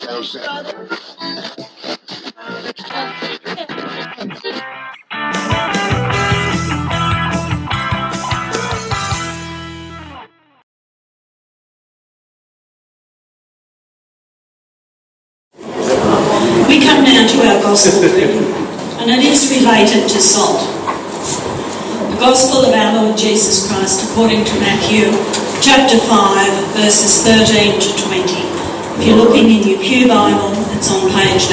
We come now to our Gospel reading, and it is related to salt. The Gospel of our Lord Jesus Christ according to Matthew, chapter 5, verses 13 to 20. If you're looking in your Pew Bible, it's on page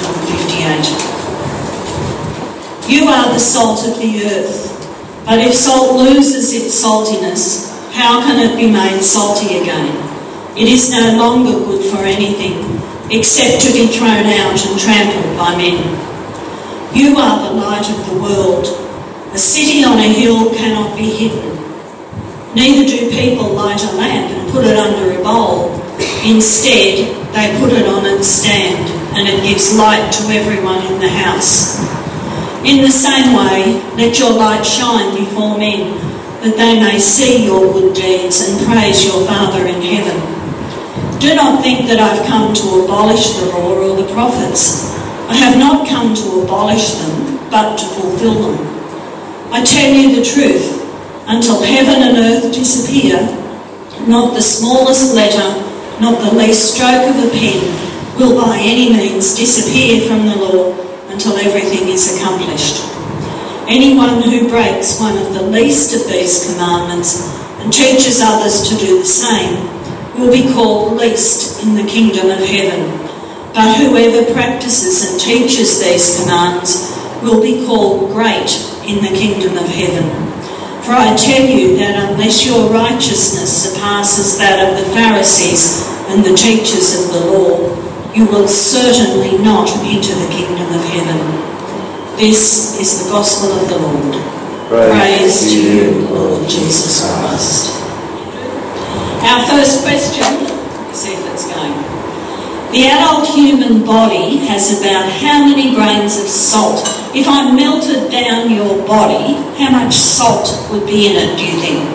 958. You are the salt of the earth, but if salt loses its saltiness, how can it be made salty again? It is no longer good for anything, except to be thrown out and trampled by men. You are the light of the world. A city on a hill cannot be hidden. Neither do people light a lamp and put it under a bowl. Instead, they put it on its stand, and it gives light to everyone in the house. In the same way, let your light shine before men, that they may see your good deeds and praise your Father in heaven. Do not think that I've come to abolish the law or the prophets. I have not come to abolish them, but to fulfill them. I tell you the truth, until heaven and earth disappear, not the smallest letter, not the least stroke of a pen, will by any means disappear from the law until everything is accomplished. Anyone who breaks one of the least of these commandments and teaches others to do the same will be called least in the kingdom of heaven. But whoever practices and teaches these commands will be called great in the kingdom of heaven. For I tell you that unless your righteousness surpasses that of the Pharisees and the teachers of the law, you will certainly not enter the kingdom of heaven. This is the gospel of the Lord. Praise to you, Lord Jesus Christ. Our first question, let's see if it's going. The adult human body has about how many grains of salt? If I melted down your body, how much salt would be in it, do you think?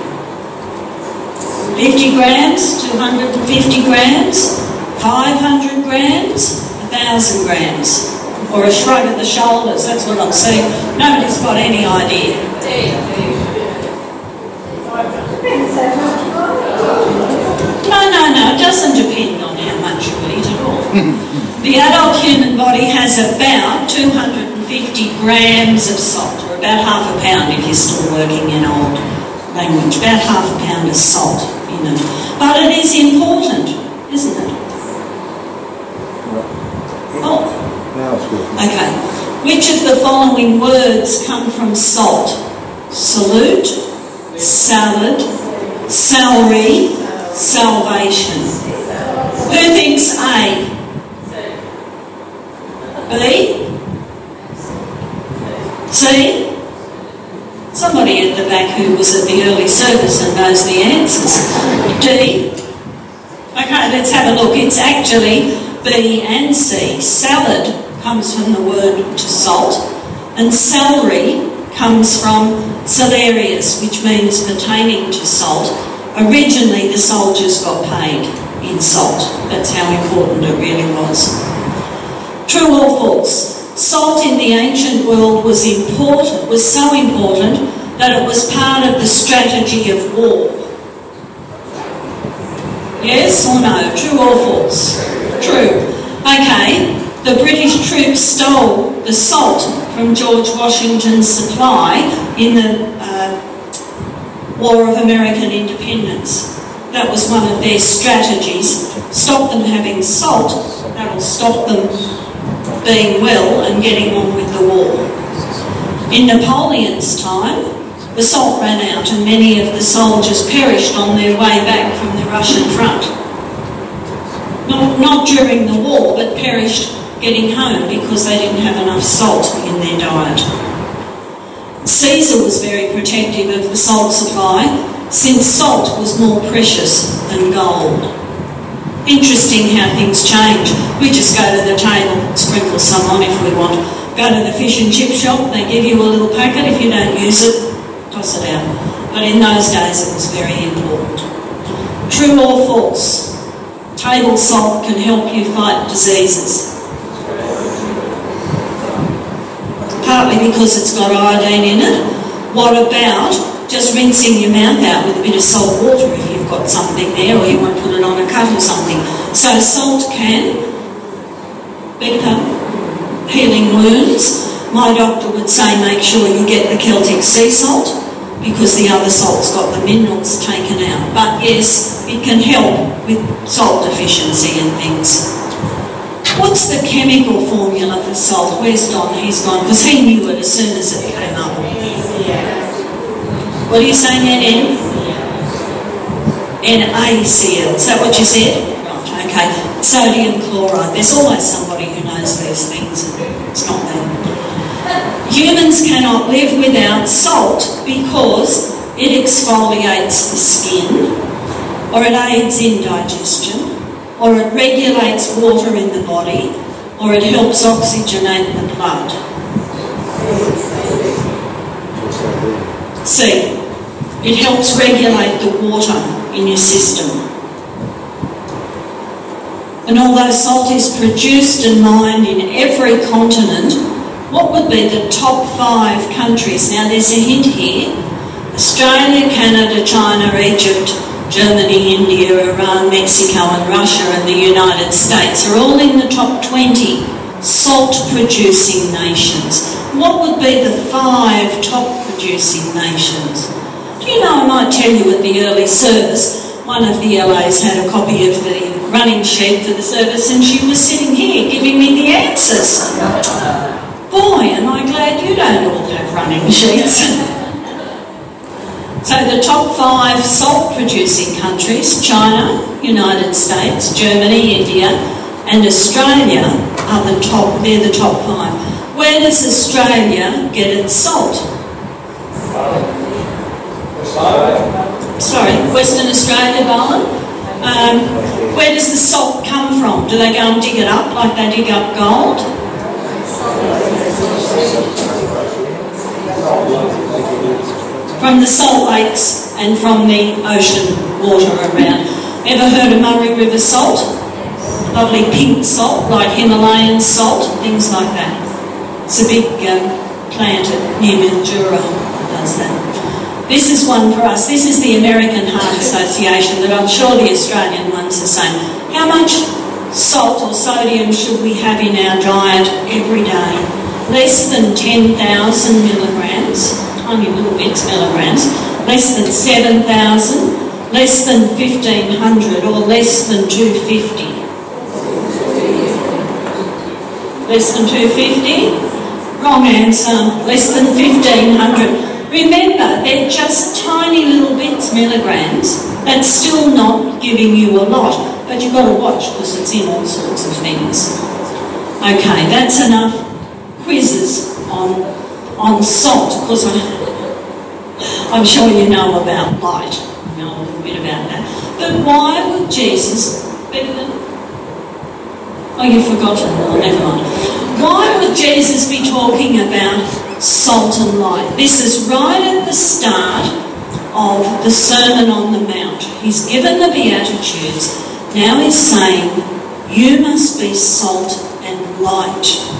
50 grams, 250 grams, 500 grams, 1,000 grams? Or a shrug of the shoulders, that's what I'm saying. Nobody's got any idea. No, it doesn't depend on how much you eat at all. The adult human body has about 250 grams of salt, or about half a pound if you're still working in old language, about half a pound of salt in it. But it is important, isn't it? Oh. Okay. Which of the following words come from salt? Salute, salad, celery, salvation. Who thinks A? B? C? Somebody at the back who was at the early service and knows the answers. D? Okay, let's have a look. It's actually B and C. Salad comes from the word to salt, and celery comes from salarius, which means pertaining to salt. Originally, the soldiers got paid in salt. That's how important it really was. True or false? Salt in the ancient world was so important that it was part of the strategy of war. Yes or no? True or false? True. Okay, the British troops stole the salt from George Washington's supply in the War of American Independence. That was one of their strategies. Stop them having salt, that'll stop them being well and getting on with the war. In Napoleon's time, the salt ran out and many of the soldiers perished on their way back from the Russian front. Not during the war, but perished getting home because they didn't have enough salt in their diet. Caesar was very protective of the salt supply since salt was more precious than gold. Interesting how things change. We just go to the table, sprinkle some on if we want. Go to the fish and chip shop, they give you a little packet. If you don't use it, toss it out. But in those days it was very important. True or false? Table salt can help you fight diseases. Partly because it's got iodine in it. What about just rinsing your mouth out with a bit of salt water if you've got something there, or you want to put it on a cut or something? So salt can, healing wounds. My doctor would say make sure you get the Celtic sea salt, because the other salt's got the minerals taken out. But yes, it can help with salt deficiency and things. What's the chemical formula for salt? Where's Don? He's gone, because he knew it as soon as it came up. What are you saying there, NaCl? Is that what you said? Right, okay. Sodium chloride. There's always somebody who knows these things. It's not them. Humans cannot live without salt because it exfoliates the skin, or it aids in digestion, or it regulates water in the body, or it helps oxygenate the blood. C. It helps regulate the water in your system. And although salt is produced and mined in every continent, what would be the top 5 countries? Now there's a hint here. Australia, Canada, China, Egypt, Germany, India, Iran, Mexico and Russia and the United States are all in the top 20 salt-producing nations. What would be the 5 top-producing nations? Do you know, I might tell you at the early service, one of the LAs had a copy of the running sheet for the service and she was sitting here giving me the answers. Boy, am I glad you don't all have running sheets. So the top 5 salt-producing countries, China, United States, Germany, India and Australia are the top, they're the top 5. Where does Australia get its salt? Sorry, Western Australia, Bowen? Where does the salt come from? Do they go and dig it up like they dig up gold? From the salt lakes and from the ocean water around. Ever heard of Murray River salt? Lovely pink salt, like Himalayan salt, things like that. It's a big plant near Mildura that does that. This is one for us. This is the American Heart Association, but I'm sure the Australian one's the same. How much salt or sodium should we have in our diet every day? Less than 10,000 milligrams. Tiny little bits, milligrams, less than 7,000, less than 1,500 or less than 250. Less than 250? Wrong answer. Less than 1,500. Remember, they're just tiny little bits, milligrams. That's still not giving you a lot, but you've got to watch because it's in all sorts of things. Okay, that's enough quizzes on salt, because I'm sure you know about light, you know a little bit about that. But why would Jesus, oh, you've forgotten, oh, never mind. Why would Jesus be talking about salt and light? This is right at the start of the Sermon on the Mount. He's given the Beatitudes. Now he's saying, you must be salt and light.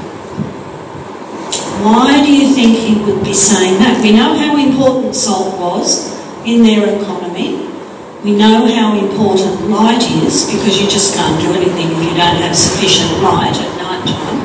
Why do you think he would be saying that? We know how important salt was in their economy. We know how important light is, because you just can't do anything if you don't have sufficient light at night time.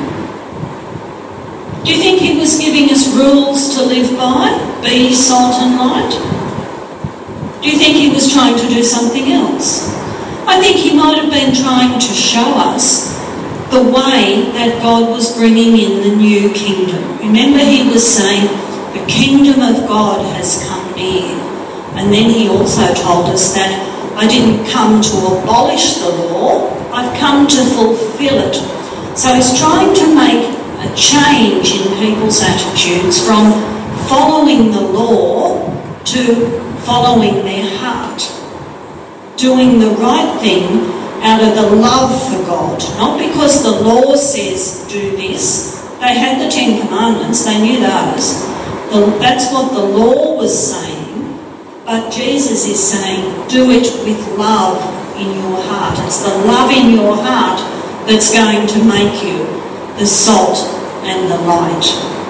Do you think he was giving us rules to live by? Be salt and light? Do you think he was trying to do something else? I think he might have been trying to show us the way that God was bringing in the new kingdom. Remember, he was saying, the kingdom of God has come near. And then he also told us that I didn't come to abolish the law, I've come to fulfill it. So he's trying to make a change in people's attitudes from following the law to following their heart. Doing the right thing out of the love for God, not because the law says do this. They had the 10 Commandments, they knew those. That's what the law was saying, but Jesus is saying do it with love in your heart. It's the love in your heart that's going to make you the salt and the light.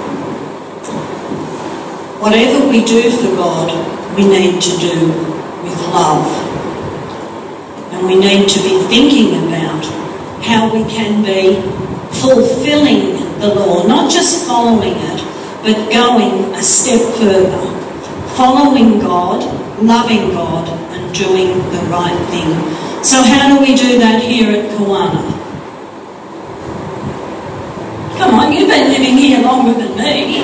Whatever we do for God, we need to do with love. And we need to be thinking about how we can be fulfilling the law, not just following it, but going a step further, following God, loving God, and doing the right thing. So how do we do that here at Kawana? Come on, you've been living here longer than me.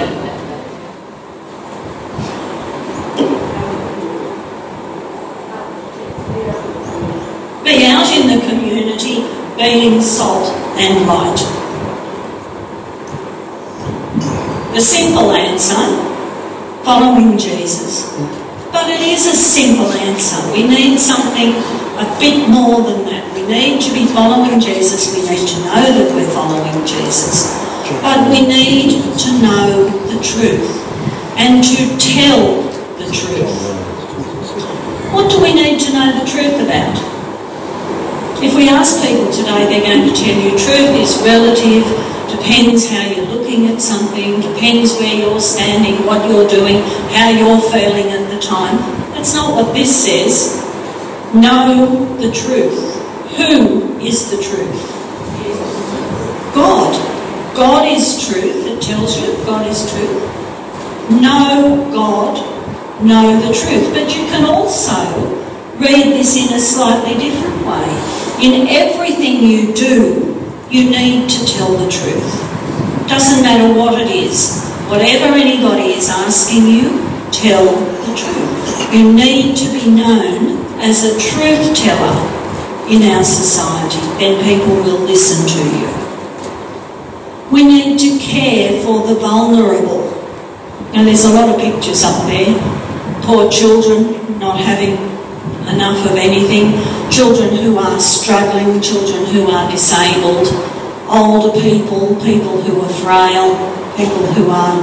Be out in the community, being salt and light. The simple answer, following Jesus. But it is a simple answer. We need something a bit more than that. We need to be following Jesus. We need to know that we're following Jesus. But we need to know the truth and to tell the truth. What do we need to know the truth about? If we ask people today, they're going to tell you truth is relative, depends how you're looking at something, depends where you're standing, what you're doing, how you're feeling at the time. That's not what this says. Know the truth. Who is the truth? God. God is truth. It tells you God is truth. Know God, know the truth. But you can also read this in a slightly different way. In everything you do, you need to tell the truth. Doesn't matter what it is. Whatever anybody is asking you, tell the truth. You need to be known as a truth teller in our society. Then people will listen to you. We need to care for the vulnerable. Now there's a lot of pictures up there. Poor children not having enough of anything, children who are struggling, children who are disabled, older people, people who are frail, people who are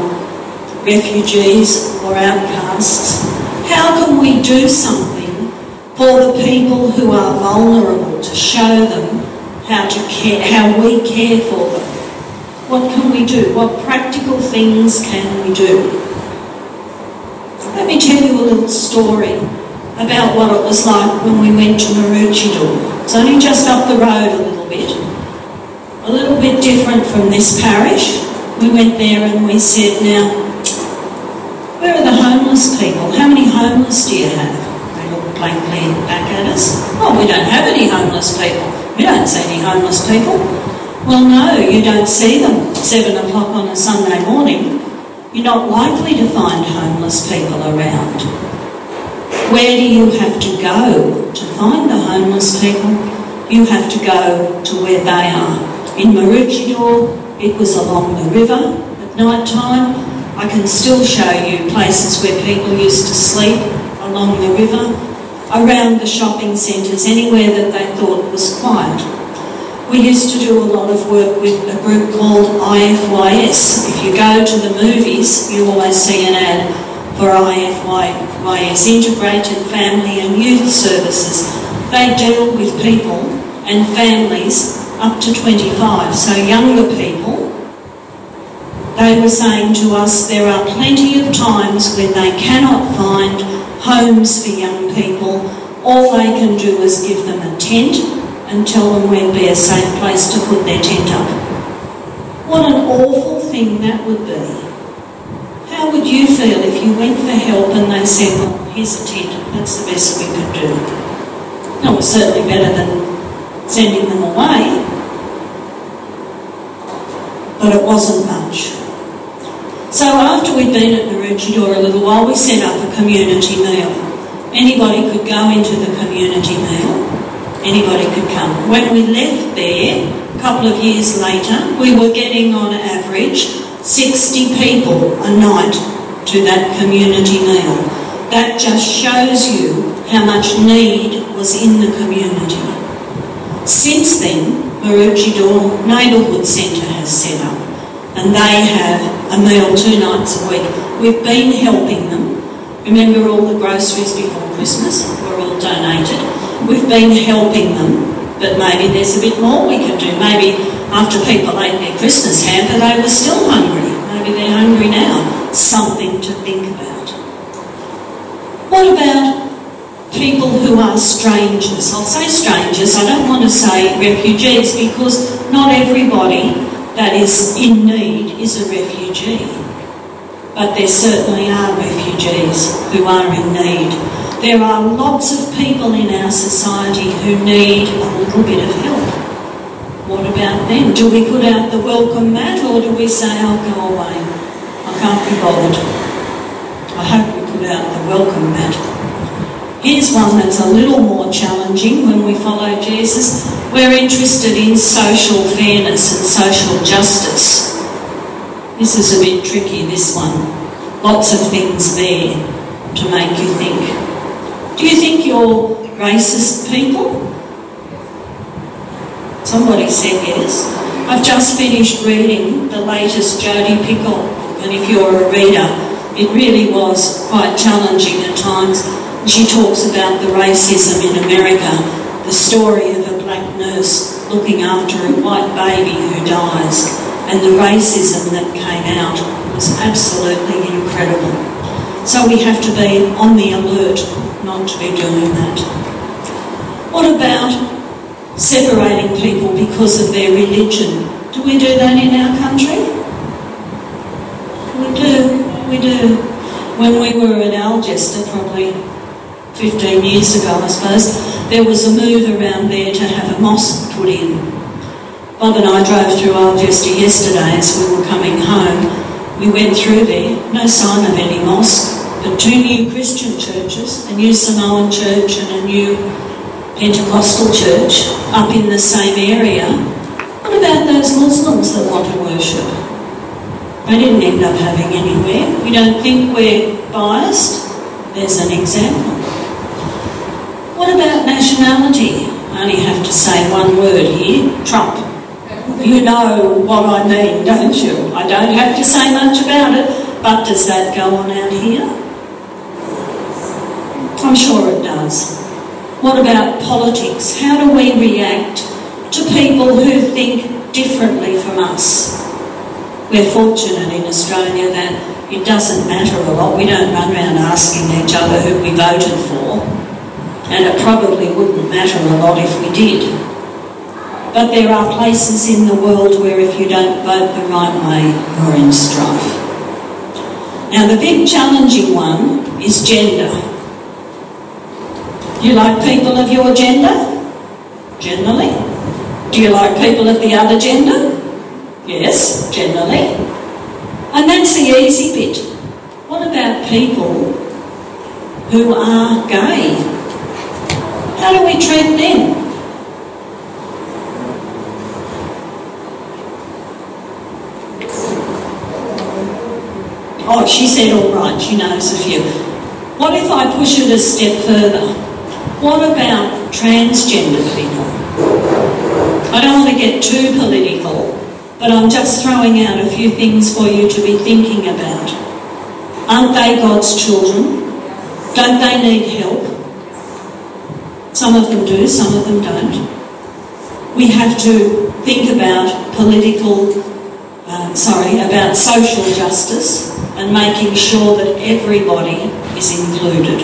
refugees or outcasts. How can we do something for the people who are vulnerable to show them how to care, how we care for them? What can we do? What practical things can we do? Let me tell you a little story about what it was like when we went to Maroochydore. It's only just up the road a little bit different from this parish. We went there and we said, now, where are the homeless people? How many homeless do you have? They looked blankly back at us. Oh, we don't have any homeless people. We don't see any homeless people. Well, no, you don't see them at 7 o'clock on a Sunday morning. You're not likely to find homeless people around. Where do you have to go to find the homeless people? You have to go to where they are. In Maroochydore, it was along the river at night time. I can still show you places where people used to sleep along the river, around the shopping centres, anywhere that they thought was quiet. We used to do a lot of work with a group called IFYS. If you go to the movies, you always see an ad for IFYS, Integrated Family and Youth Services. They deal with people and families up to 25, so younger people. They were saying to us there are plenty of times when they cannot find homes for young people. All they can do is give them a tent and tell them where'd be a safe place to put their tent up. What an awful thing that would be. How would you feel if you went for help and they said, well, here's a tent, that's the best we could do? It was certainly better than sending them away, but it wasn't much. So after we'd been at Maroochydore a little while, we set up a community meal. Anybody could go into the community meal. Anybody could come. When we left there, a couple of years later, we were getting on average 60 people a night to that community meal. That just shows you how much need was in the community. Since then, Maroochydore Neighbourhood Centre has set up, and they have a meal 2 nights a week. We've been helping them. Remember all the groceries before Christmas were all donated. we've been helping them, but maybe there's a bit more we can do. Maybe after people ate their Christmas hamper, they were still hungry. Maybe they're hungry now. Something to think about. What about people who are strangers? I'll say strangers, I don't want to say refugees, because not everybody that is in need is a refugee. But there certainly are refugees who are in need. There are lots of people in our society who need a little bit of help. What about them? Do we put out the welcome mat, or do we say, "Oh, go away, I can't be bothered"? I hope we put out the welcome mat. Here's one that's a little more challenging when we follow Jesus. We're interested in social fairness and social justice. This is a bit tricky, this one. Lots of things there to make you think. Do you think you're racist people? Somebody said yes. I've just finished reading the latest Jodi Picoult book, and if you're a reader, it really was quite challenging at times. She talks about the racism in America, the story of a black nurse looking after a white baby who dies, and the racism that came out was absolutely incredible. So we have to be on the alert not to be doing that. What about separating people because of their religion? Do we do that in our country? We do. When we were at Algester, probably 15 years ago, I suppose, there was a move around there to have a mosque put in. Bob and I drove through Algester yesterday as we were coming home. We went through there, no sign of any mosque, but 2 new Christian churches, a new Samoan church and a new Pentecostal church up in the same area. What about those Muslims that want to worship? They didn't end up having anywhere. We don't think we're biased. There's an example. What about nationality? I only have to say one word here, Trump. You know what I mean, don't you? I don't have to say much about it, but does that go on out here? I'm sure it does. What about politics? How do we react to people who think differently from us? We're fortunate in Australia that it doesn't matter a lot. We don't run around asking each other who we voted for, and it probably wouldn't matter a lot if we did. But there are places in the world where if you don't vote the right way, you're in strife. Now the big challenging one is gender. Do you like people of your gender? Generally. Do you like people of the other gender? Yes, generally. And that's the easy bit. What about people who are gay? How do we treat them? Oh, she said all right, she knows a few. What if I push it a step further? What about transgender people? I don't want to get too political, but I'm just throwing out a few things for you to be thinking about. Aren't they God's children? Don't they need help? Some of them do, some of them don't. We have to think about about social justice and making sure that everybody is included.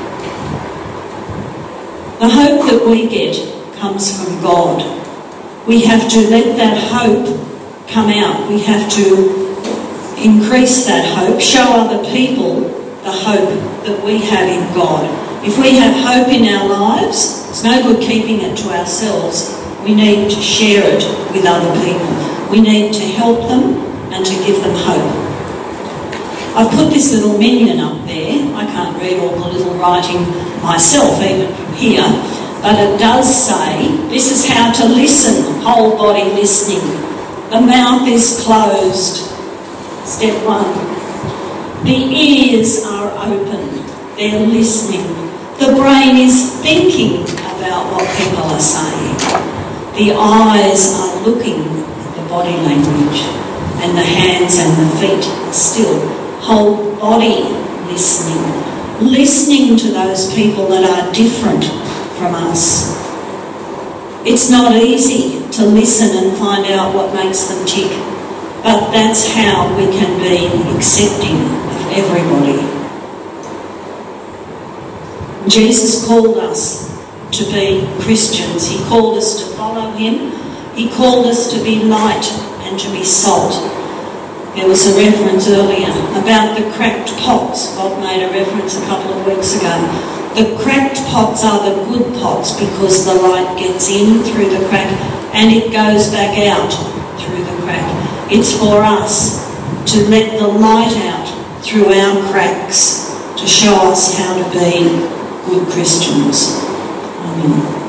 The hope that we get comes from God. We have to let that hope come out. We have to increase that hope, show other people the hope that we have in God. If we have hope in our lives, it's no good keeping it to ourselves. We need to share it with other people. We need to help them and to give them hope. I've put this little minion up there. I can't read all the little writing myself, even from here, but it does say, this is how to listen, whole body listening. The mouth is closed. Step 1. The ears are open. They're listening. The brain is thinking about what people are saying. The eyes are looking at the body language, and the hands and the feet still. Whole body listening. Listening to those people that are different from us. It's not easy to listen and find out what makes them tick, but that's how we can be accepting of everybody. Jesus called us to be Christians. He called us to follow him. He called us to be light and to be salt. There was a reference earlier about the cracked pots. Bob made a reference a couple of weeks ago. The cracked pots are the good pots because the light gets in through the crack and it goes back out through the crack. It's for us to let the light out through our cracks to show us how to be good Christians. Amen.